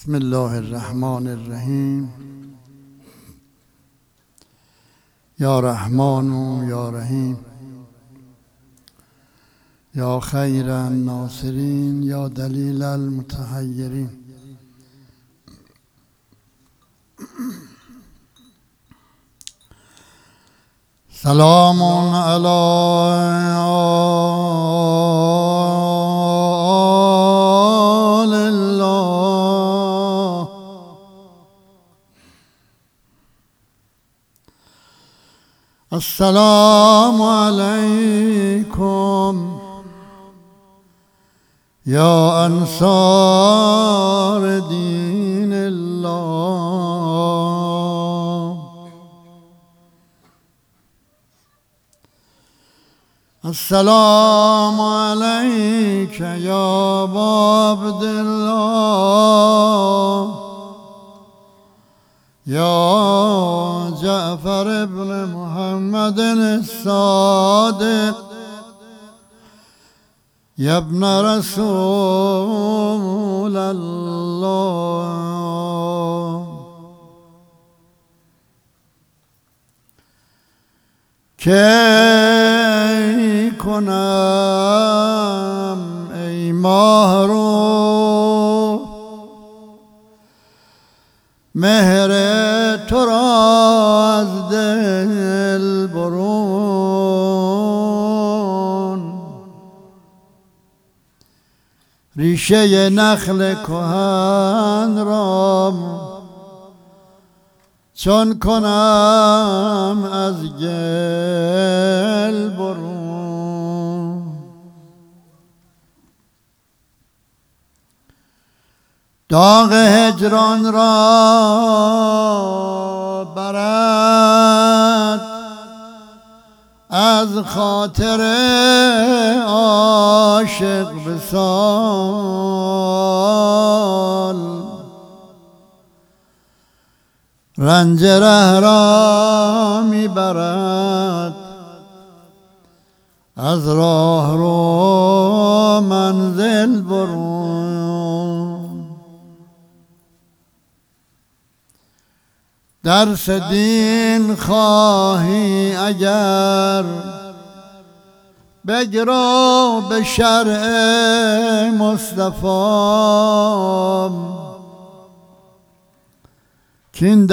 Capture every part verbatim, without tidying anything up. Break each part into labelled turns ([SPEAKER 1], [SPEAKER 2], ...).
[SPEAKER 1] بسم الله الرحمن الرحیم. یا رحمان و یا رحیم، یا خیر الناصرین، یا دلیل المتحیرین. سلام علی آل الله. السلام علیکم یا انصار دین الله. السلام علیک یا ابا عبدالله، یا جعفر ابن محمد الصادق، یا ابن رسول الله. کی کنم ای ماه رو مهر تو را از دل برون، ریشه نخل کهن را چون کنم از گل برون. داغ هجران را برد از خاطر عاشق وصال، رنج ره را میبرد از راه رو منزل برون. درس دین خواهی اگر بگرو به شرع مصطفی، کین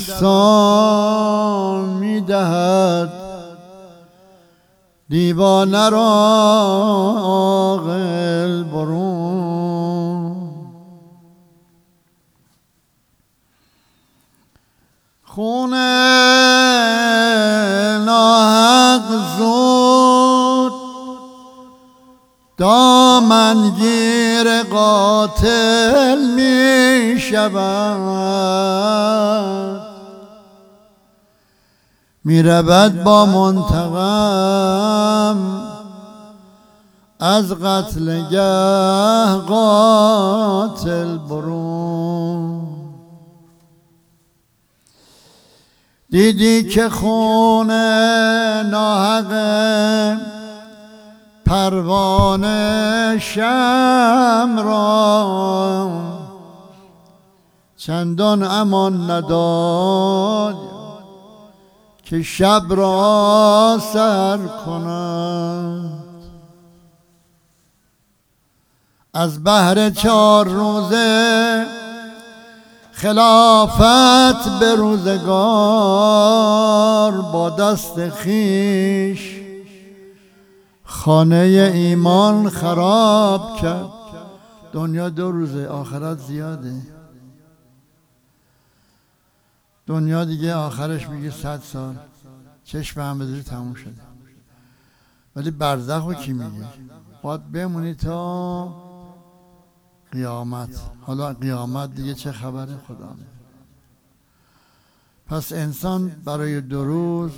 [SPEAKER 1] دبستان میدهد دیوانه را عاقل برون. خون ناحق زود دامنگیر قاتل می شود، می رود با منتقم از قتل گه قاتل برون. دیدی که خون ناحق پروانه شمع را چندان امان نداد که شب را سر کند. از بهر چهار روزه خلافت به روزگار با دست خیش خانه ایمان خراب کرد. دنیا دو روزه، آخرت زیاده. دنیا دیگه آخرش میگه صد سال، چشم هم بداری تموم شده. ولی برزخ رو کی میگه؟ باید بمونی تا قیامت. حالا قیامت دیگه چه خبره خدا میدونه. پس انسان برای دو روز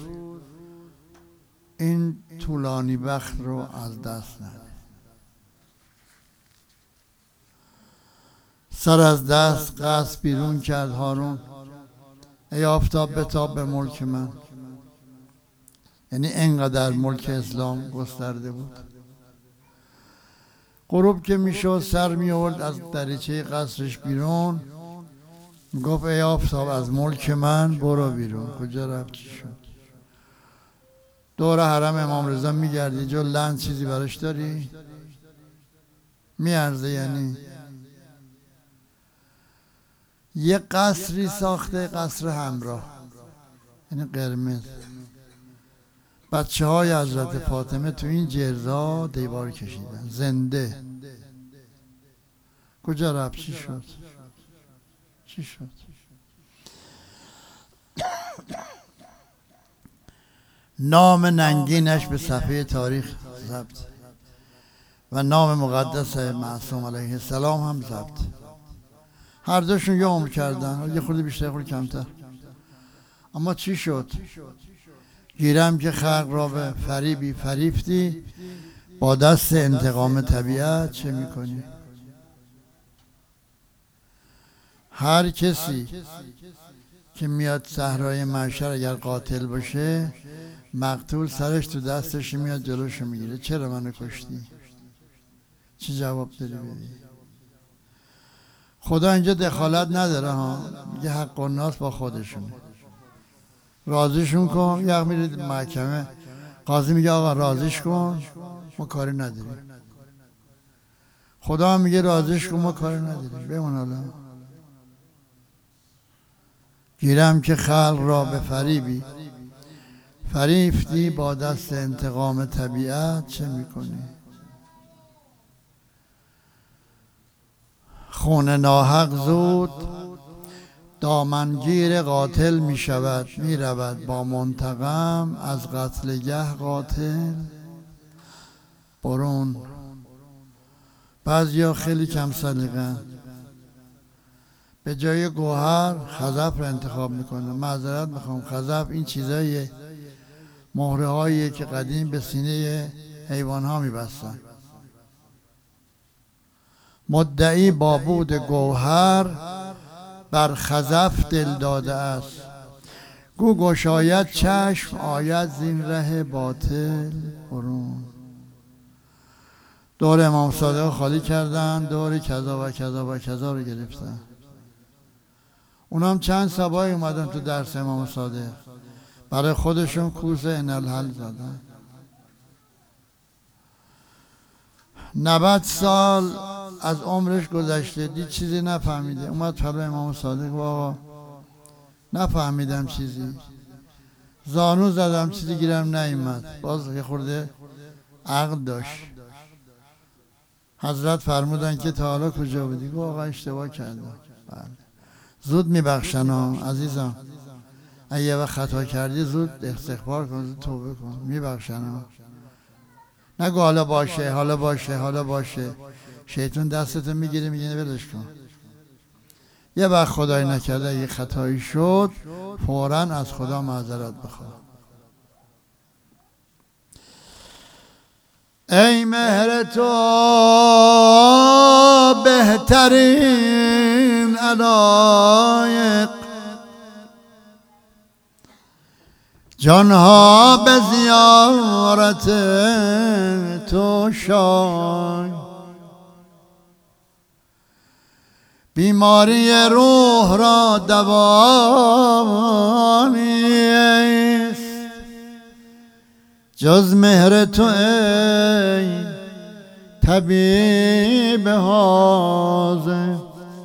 [SPEAKER 1] این طولانی بخت رو از دست نده. سر از دست قصد بیرون کرد هارون، ای آفتاب بتاب به ملک من. یعنی انقدر ملک اسلام گسترده بود. غروب که میشد سر می آورد از دریچه قصرش بیرون، گفت ای آفتاب از ملک من برو بیرون. کجا رفت؟ چی شد؟ دور حرم امام رضا میگردی، جو لند چیزی براش داری؟ میارزه؟ یعنی یه قصری ساخته، قصر همراه، یعنی قرمز. بچه های حضرت فاطمه تو این جرزا دیوار کشیدن زنده. کجا رفت؟ چی شد؟ چی شد؟ نام ننگینش به صفحه تاریخ ثبت و نام مقدس معصوم علیه السلام هم ثبت. هر دوشون یه عمر کردن، یه خورده بیشتر، یه خورده کمتر. اما چی شد؟ گیرم که خلق را به فریبی فریفتی، با دست انتقام طبیعت چه میکنی؟ هر کسی که میاد صحرای محشر اگر قاتل باشه، مقتول سرش تو دستش میاد جلوشو میگیره. چرا منو کشتی؟ چی جواب داری بدی؟ خدا اینجا دخالت نداره ها، میگه حق الناس با خودشونه. راضیشون کن. یک میرید محکمه، قاضی میگه آقا راضیش کن، ما کاری نداریم. خدا هم میگه راضیش کن، ما کاری نداریم. بمون حالا. گیرم که خلق را به فریبی فریفتی، با دست انتقام طبیعت چه میکنی؟ خون ناحق زود دامنگیر قاتل می شود، می رود با منتقم از قتلگه قاتل برون. بعضیا خیلی کم سلیقه‌اند، به جای گوهر خزف رو انتخاب میکنه. معذرت میخوام، خزف این چیزاییه، مهره هاییه که قدیم به سینه حیوان ها میبستن. مدعی با بود گوهر بر خزف دل داده است، گو گشاید چشم آید زین ره باطل برون. دور امام صادق خالی کردن، دور کذا و کذا و کذا رو گرفتن. اونام چند سبایی اومدن تو درس امام صادق، برای خودشون کوزه انالحل زدن. نود سال از عمرش گذشته، دید چیزی نفهمیده. اومد پلو امام صادق، آقا نفهمیدم چیزی، زانو زدم چیزی گیرم نیامد. باز یه خورده عقل داشت. حضرت فرمودن که تا حالا کجا بودی؟ گفت آقا اشتباه کردم. بله. زود میبخشن ها عزیزم، اگه یه وقت خطا کردی زود استغفار کن، زود توبه کن، میبخشن ها. نگو حالا باشه حالا باشه حالا باشه، شیطان دستتو میگیره میگه ولش کن. یه وقت خدای نکرده اگه خطایی شد، فوراً از خدا معذرت بخواه. ای مهر تو بهترین علایق، جانها به زیارت تو شای. بیماری روح را دوا نیست جز مهر تو ای طبیب حاضر.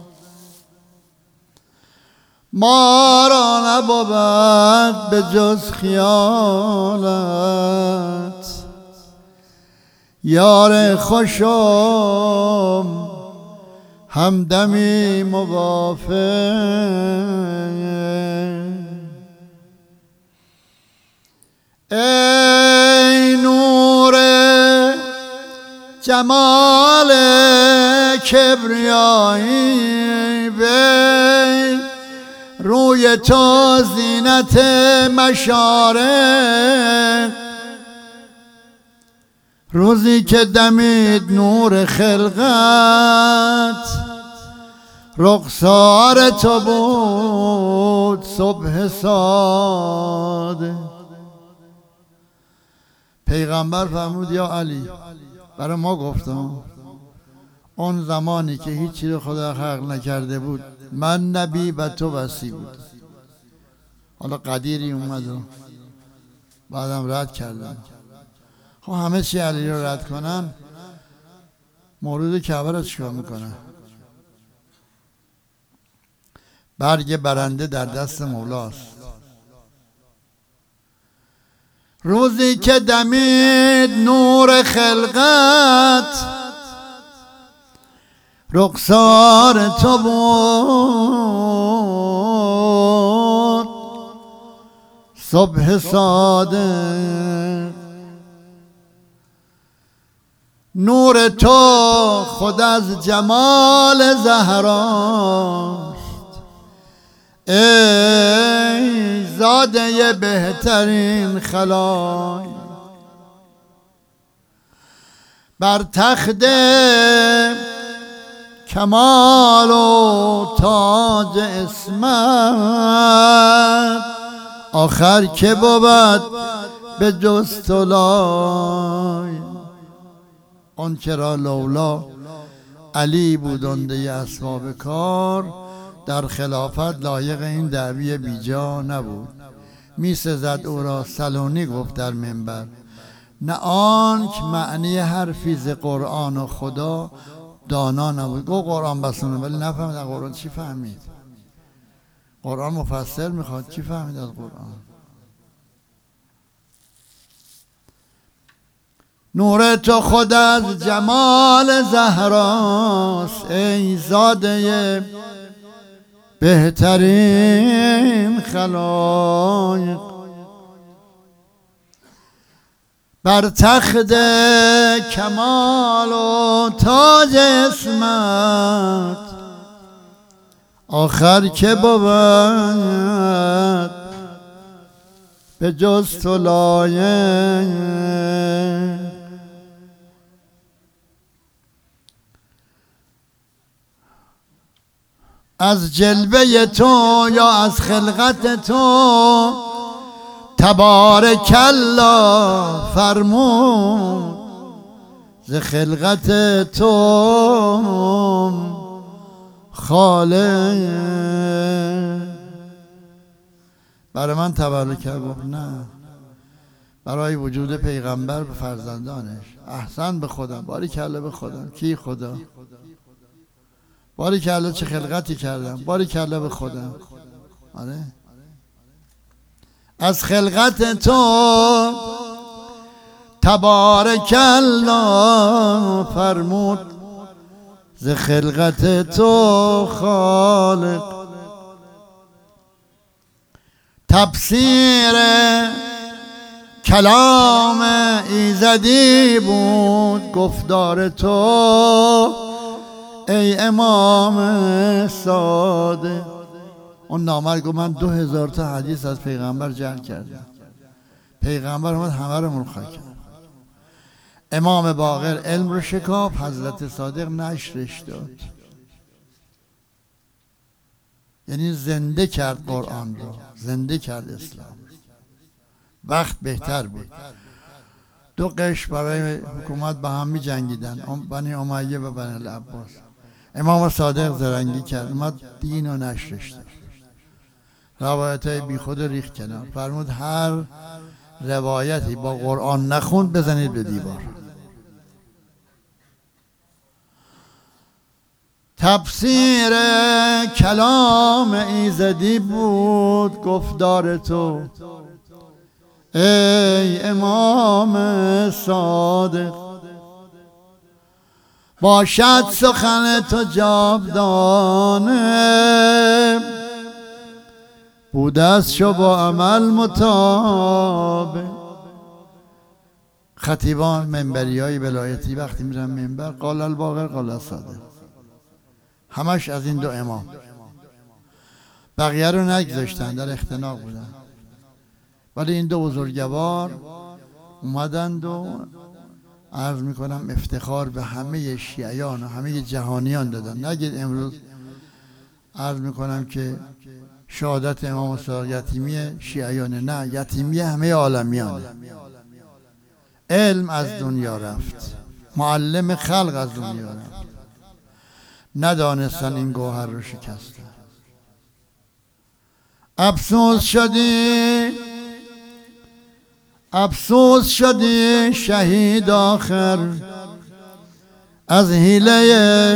[SPEAKER 1] ما را نبود به جز خیالت، یار خوشم همدمی موافق. ای نور جمال کبریایی، بی روی تو زینت مشارق. روزی که دمید نور خلقت، رخسار تو بود صبح صادق. پیغمبر فرمود یا علی، برای ما گفتم اون زمانی که هیچی رو خدا خلق نکرده بود من نبی و تو وصی بود. حالا قدیری اومد و بعدم رد کردن. خب همه چی علی رو رد کنن، مورد کعبه رو چیکار میکنن؟ برگ برنده در دست مولاست. روزی که دمید نور خلقت، رخسار تو بود صبح صادق. نور تو خود از جمال زهراست، ای زاده بهترین خلای. بر تخت کمال و تاج اسمت، آخر که بود به جز تو لای. آن که را لولا علی بودنده اسباب کار، در خلافت لایق این دعوی بیجا نبود. می سزد او را سلونی گفت در منبر، نه آنک معنی حرفی ز قرآن و خدا دانا نبود. گو قرآن بسونه ولی نفهمید از قرآن چی فهمید. قرآن مفسر میخواد، چی فهمید از قرآن؟ نور تو خود از جمال زهراست، ای زاده بهترین خلایق. بر تخت کمال و تاج اسمت، آخر که بود به جز تو لایق. از جلوه تو یا از خلقت تو تبارک الله فرمود، ز خلقت تو خالق. برای من تبارک گفت؟ نه، برای وجود پیغمبر به فرزندانش. احسن به خودم، باری کلا به خودم. کی خدا؟ باری کلا چه خلقتی کردم، باری کلا به خودم. آره، از خلقت تو تبارک الله فرمود، ز خلقت تو خالق. تفسیر کلام ایزدی بود گفتار تو، ای امام صادق. اون نامرد گفت من دو هزار تا حدیث از پیغمبر جمع کردم. پیغمبر اومد همه رو ملخص کرد. امام باقر علم رو شکاف، حضرت صادق نشرش داد. یعنی زنده کرد قرآن رو، زنده کرد اسلام. وقت بهتر بود. دو قشر برای حکومت با هم می جنگیدن، بنی امیه و بنی العباس. امام صادق زرنگی کرد، اومد دین و نشرش داد. روایت های بی خود ریخت کنار، فرمود هر روایتی با قرآن نخوند بزنید به دیوار. تفسیر کلام ایزدی بود گفتار تو، ای امام صادق. باشد سخن تو جاودانه، بوده است شو با عمل مطابق. خطیبان منبری های ولایتی وقتی میرن منبر، قال الباقر قال الصادق، همش از این دو امام. بقیه رو نگذاشتن، در اختناق بودن. ولی این دو بزرگوار اومدند و عرض میکنم افتخار به همه شیعیان و همه جهانیان دادن. نگید امروز عرض میکنم که شهادت امام صادق یتیمی شیعیانه، نه، یتیمی همه عالمیانه. علم از دنیا رفت، معلم خلق از دنیا رفت، ندانستن این گوهر رو شکستن. افسوس شدی افسوس شدی شهید آخر از حیله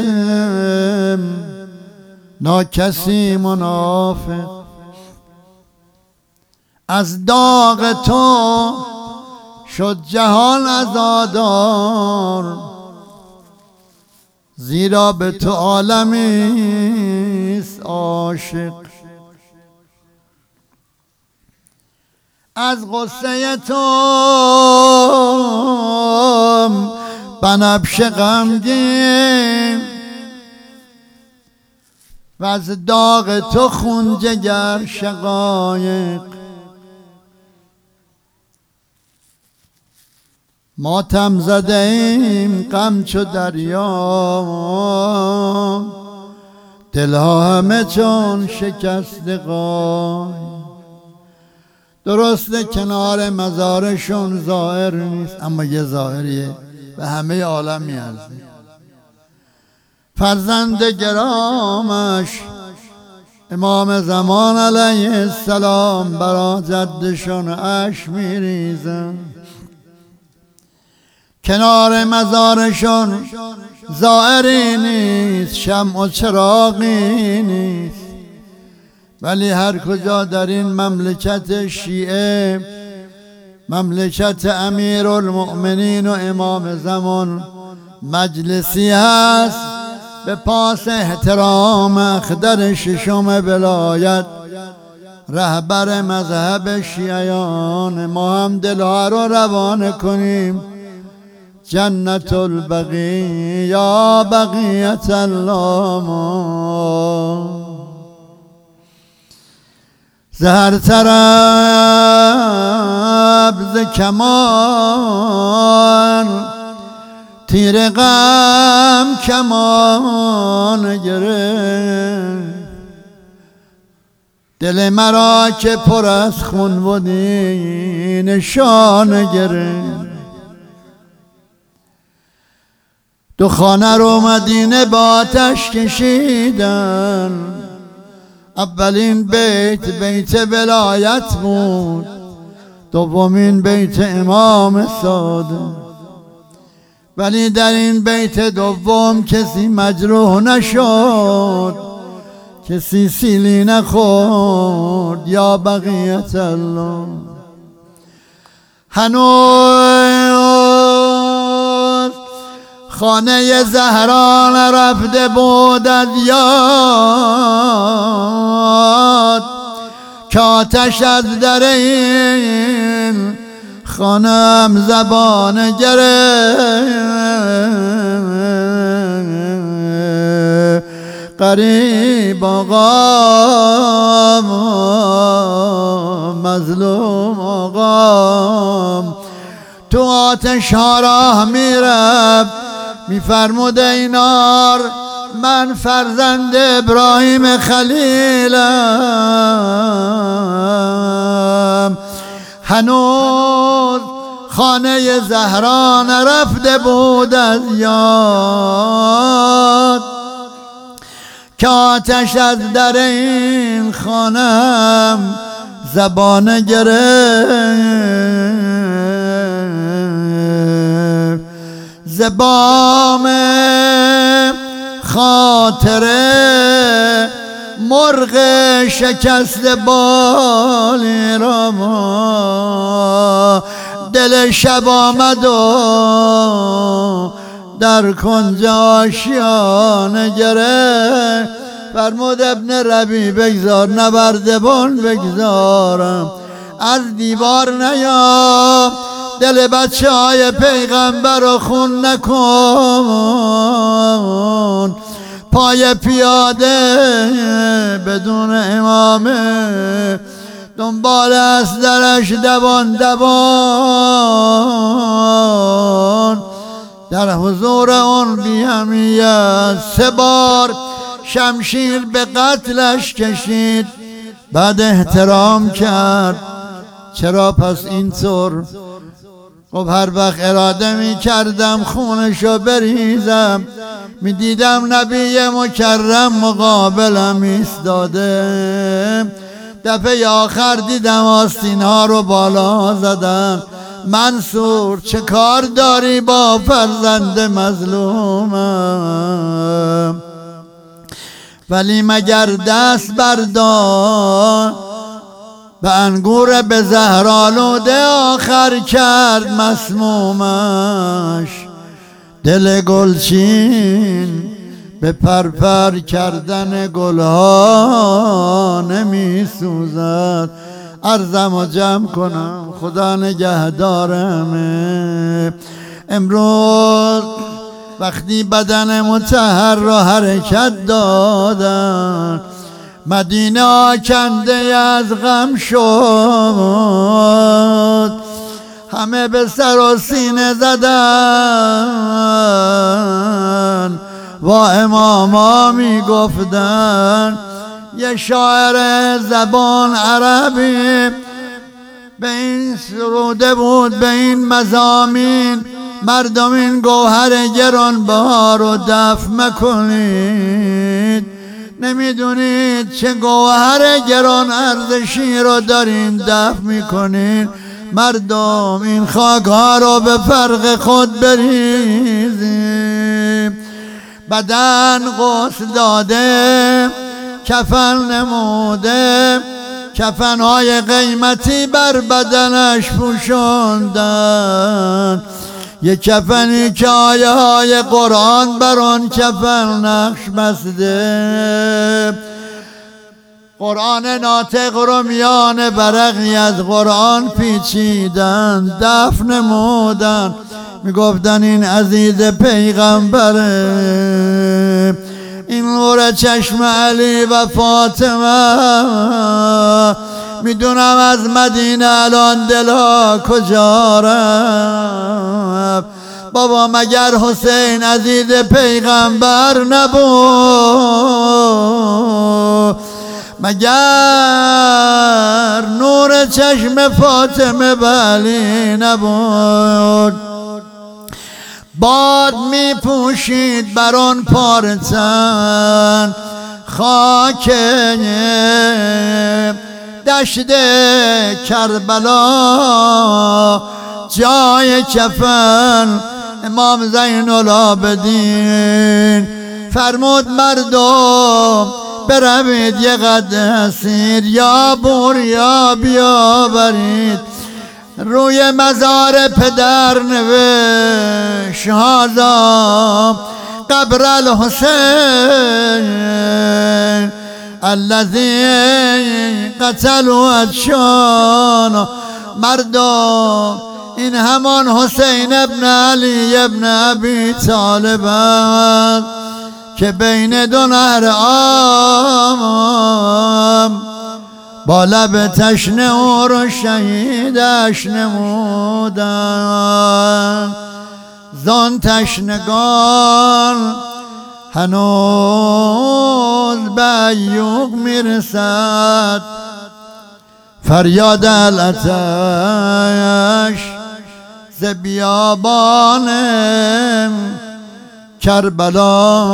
[SPEAKER 1] ناکسی منافق. از داغ تو شد جهان عزادار، زیرا به تو عالمیست عاشق. از غصه تو بنفشه غمگین و از داغ تو خون جگر شقایق. ماتم زده ایم غم چو دریا، دلها همه چون شکسته قای. درسته کنار مزارشون ظاهر نیست، اما یه ظاهریه به همه عالم میارزه. فرزند گرامش امام زمان علیه السلام برا جدشون اشک میریزن. کنار مزارشون ظاهری نیست، شمع و چراغی نیست، ولی هر کجا در این مملکت شیعه، مملکت امیرالمؤمنین و امام زمان، مجلسی هست به پاس احترام اخدر ششم ولایت، رهبر مذهب شیعیان. ما هم دلها رو روانه کنیم جنت البقی یا بقیت الله. زهر طرب ز کمان، تیر غم کمان گرفت. دل مرا که پر از خون بودی نشان گرفت. دو خانه رو مدینه با آتش کشیدن. اولین بیت بیت ولایت بود، دومین بیت امام ساده. ولی در این بیت دوم کسی مجروح نشد، کسی سیلی نخورد. یا بقیت الله. هنوز خانه زهرا نرفته بود از یاد، که آتش از در این خانم زبان گرفت. غریب آقا مظلوم آقا تو آتش ها راه میرفت، میفرمود ای نار من فرزند ابراهیم خلیلم. هنوز خانه زهرا نرفته بود از یاد، که آتش از در این خانم زبان گرفت. زبام خاطره مرغ شکست بالی را ما، دل شب آمد و در کنج آشیانه گرفت. فرمود ابن ربی بگذار نبردبان بگذارم، از دیوار نیا، دل بچه های پیغمبر رو خون نکن. پای پیاده بدون امامه دنبال اسلحه‌اش دوان دوان در حضور اون بی‌همیت سه بار شمشیر به قتلش کشید. بعد احترام کرد. چرا پس اینطور؟ خب هر وقت اراده می کردم خونشو بریزم، می دیدم نبی مکرم مقابلم ایستاده، دفعه آخر دیدم آستین ها رو بالا زدن. منصور چه کار داری با فرزند مظلومم؟ ولی مگر دست بردار به انگور به زهرآلوده آخر کرد مسمومش. دل گلچین به پرپر کردن گلها نمی سوزد. عرضم و جمع کنم خدا نگهدارم. امروز وقتی بدن مطهر را حرکت دادن، مدینه آکنده از غم شد. همه به سر و سینه زدن و اماما می گفتن. یه شاعر زبان عربی به این سروده بود، به این مضامین: مردم این گوهر گرانبار رو دفع مکنید. نمیدونید چه گوهر گران ارزشی رو دارین دفع میکنین. مردم این خاک ها رو به فرق خود بریزیم. بدن غسل داده، کفن نموده، کفنهای قیمتی بر بدنش پوشاندن. یک کفنی که آیه های قرآن بر آن کفن نقش بسته. قرآن ناطق رو میان برقی از قرآن پیچیدن، دفن نمودن. میگفتن این عزیز پیغمبره، این نور چشم علی و فاطمه. میدونم از مدینه الان دلا کجا رفت. بابا مگر حسین عزیز پیغمبر نبود؟ مگر نور چشم فاطمه بلی نبود؟ باد می پوشید بر آن پارتن خاک دشت کربلا، جای کفن امام زین العابدین فرمود مردم بروید یه قد اسیر یا بور یا بیاورید. روی مزار پدر نوشت هذا قبر الحسین الذی قتلوا ادشان. مردم این همان حسین ابن علی ابن ابی طالب است که بین دو نهر آم با لب تشنه او رو شهیدش نمودن. زان تشنگان هنوز به ایوب میرسد فریاد العطش ز بیابان کربلا.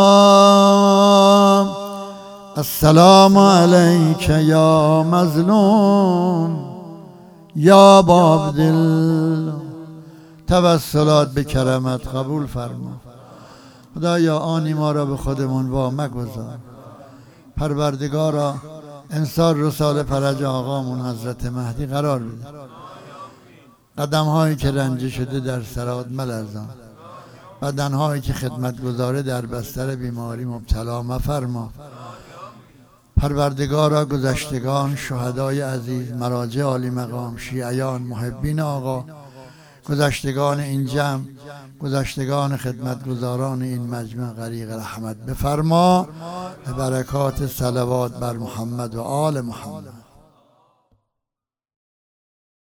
[SPEAKER 1] السلام علیک یا مظلوم یا بابدل. توسلات به کرمت قبول فرما. خدایا آنی ما را به خودمون وا مگذار. پروردگارا انصار رسال فرج آقامون حضرت مهدی قرار بده. قدم هایی که رنجه شده در سرات ملرزان، بدن هایی که خدمت گذاره در بستر بیماری مبتلا مفرما. پروردگارا گذشتگان شهدای عزیز، مراجع عالی مقام، شیعیان، محبین آقا، گذشتگان این جمع، گذشتگان خدمتگزاران این مجمع غریق رحمت بفرما. به برکات صلوات بر محمد و آل محمد.